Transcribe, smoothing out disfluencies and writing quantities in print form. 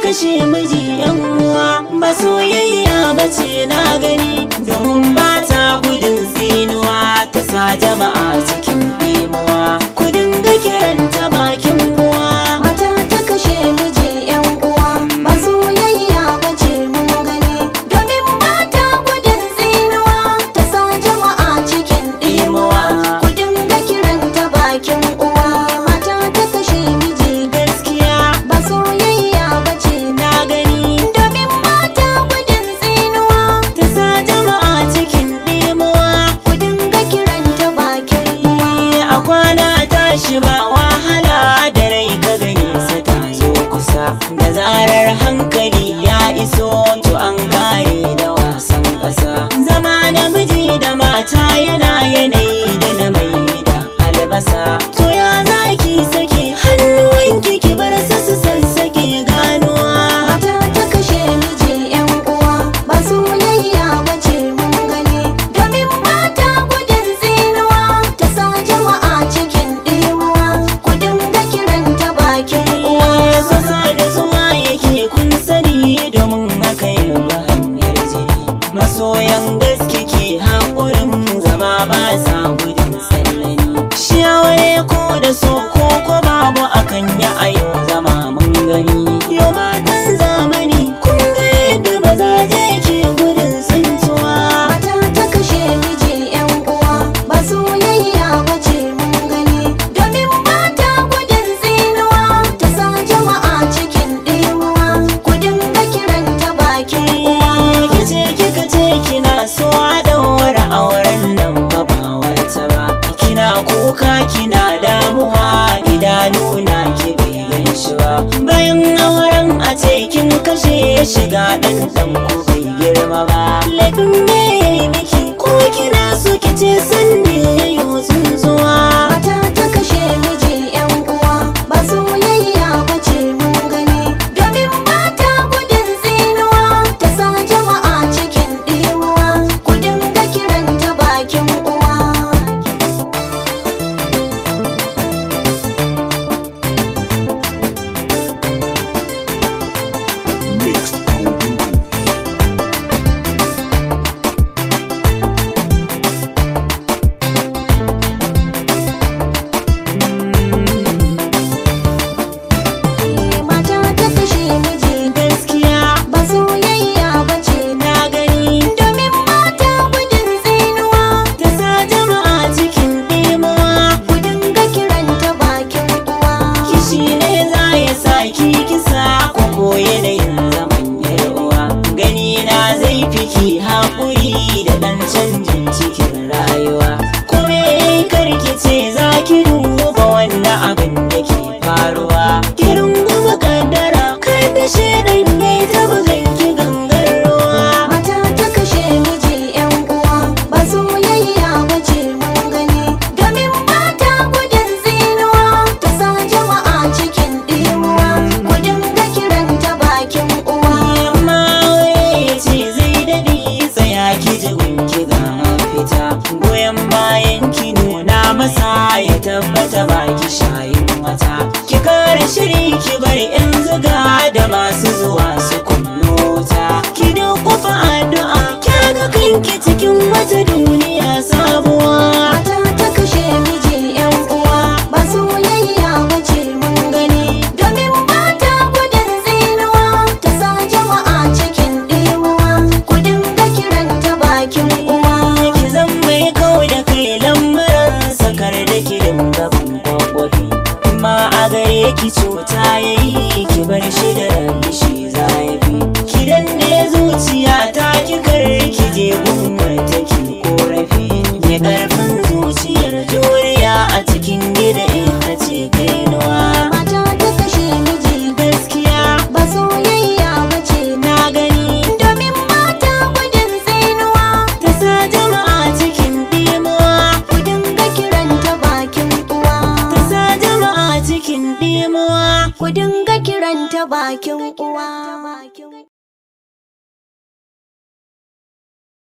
kashe miji yan uwa, ba soyayya bace na gani, domin ba ta gudun tsinuwa, ta sa jama'a cikin ɗimuwa, ku dinga kiranta bakin uwa. Mata ta kashe miji yan uwa, ba soyayya bace mun gani, domin ba ta gudun tsinuwa, ta sa jama'a cikin ɗimuwa, ku dinga kiranta bakin uwa. Mata ta kashe miji Gaskiya ba soyayya bace na gani, domin ba ta gudun tsinuwa, ta sa jama'a cikin ɗimuwa, ku dinga kiranta bakin uwa. a kwana tashi ba wahala, da rai ka gani sa ta zo kusa, da zarar hankali ya iso to an kare da wasan ƙasa. Zama namiji da mata yana yanayi da na mai da albasa, to ya zaki sake hannuwanki ki bar su su sassake ganuwa. Mata ta kashe miji yan uwa, ba soyayya bace mun gani, domin ba ta gudun tsinuwa, ta sa jama'a cikin ɗimuwa, ku dinga kiranta bakin uwa. Sassa da zuwa yake kun sani, domin haka yin hanyar jini, masoyan gaske ke haƙurin zama ba sa gudun sallani. Shi aure ko da so ko babu akan yi ayo zama mun gani. Yau matan zamani kun ga yadda mazaje ke gudun tsintuwa. Mata ta kashe miji yan uwa, ba soyayya bace mun gani, domin ba ta gudun tsinuwa, ta sa jama'a cikin ɗimuwa, ku dinga kiranta bakin uwa. Kice kika ce kina so a daura auren nan ba wata ba, kina kuka kina damuwa, idanuna ki bai shi ba. Bayan auren a ce kin kashe shiga ɗan ku bai girma ba. Laifin me yayi miki ko kina so kice san ne yayo tsuntsuwa. Mata ta kashe miji yan uwa, ba soyayya bace mun gani, domin ba ta gudun tsinuwa, ta sa jama'a cikin ɗimuwa, ku dinga kiranta bakin uwa. Mata ta kashe miji Gaskiya ba soyayya bace na gani, domin ba ta gudun tsinuwa, ta sa jama'a cikin ɗimuwa. ku dinga kiranta bakin uwa. Kishi ne za ya sa ki kisa ko koye da yin zaman yar uwa. Gani na zai fi ki haƙuri da ɗan canjin cikin rayuwa. Kome karki ce za ki duba wannan abin da ke faruwa. Ki runguma kaddara kada shaidan ya yi ta bugan ki gangar ruwa. Mata ta kashe miji yan uwa, ba soyayya bace mun gani, domin ba ta gudun tsinuwa, ta sa jama'a cikin ɗimuwa, ku dinga kiranta bakin uwa. Yamma ya ce zai daɗi, tsaya ki ji gunki ga fita. Goyon bayan ki nuna masa ya tabbata baki shayin wata. Ki kare shiri ki bar yan zuga da masu zuwa su kunno ta. Ki kufa addu'a kyaga kanki cikin wata duniya sabuwa. Mata ta kashe miji yan uwa, ba soyayya bace mun gani, domin ba ta gudun tsinuwa, ta sa jama'a cikin ɗimuwa, ku dinga kiranta bakin uwa. Ki zan mai kau da kai lamuran sakar da ki dinga ban kwakwafi. Ma a gare ki cuta yayi ki bar shi da rabi shi zafi. Ki danne zuciya ta ki kar ki je gumar ta ki korafi. Ya karfin zuciyar juriya a cikin gida ita ce kainuwa. Mata ta kashe miji Gaskiya ba soyayya bace na gani, domin ba ta gudun tsinuwa, ta sa jama'a cikin ɗimuwa. ku dinga kiranta bakin uwa. Ta sa jama'a cikin ɗimuwa. Ku dinga kiranta bakin uwa.